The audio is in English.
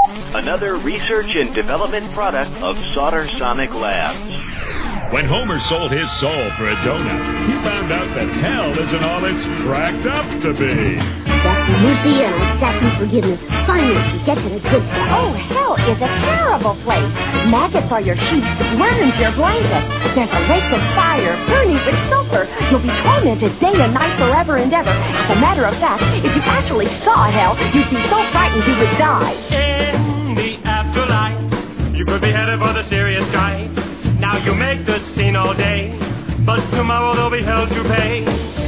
Another research and development product of Soldersonic Labs. When Homer sold his soul for a donut, he found out that hell isn't all it's cracked up to be. That's mercy and assassin forgiveness. Finally, he gets in a good time. Oh, hell is a terrible place. Maggots are your sheets, worms your blankets. There's a lake of fire burning with sulfur. You'll be tormented day and night forever and ever. As a matter of fact, if you actually saw hell, you'd be so frightened you would die. In the afterlife, you could be headed for the serious strife. Now you make the scene all day, but tomorrow there'll be hell to pay.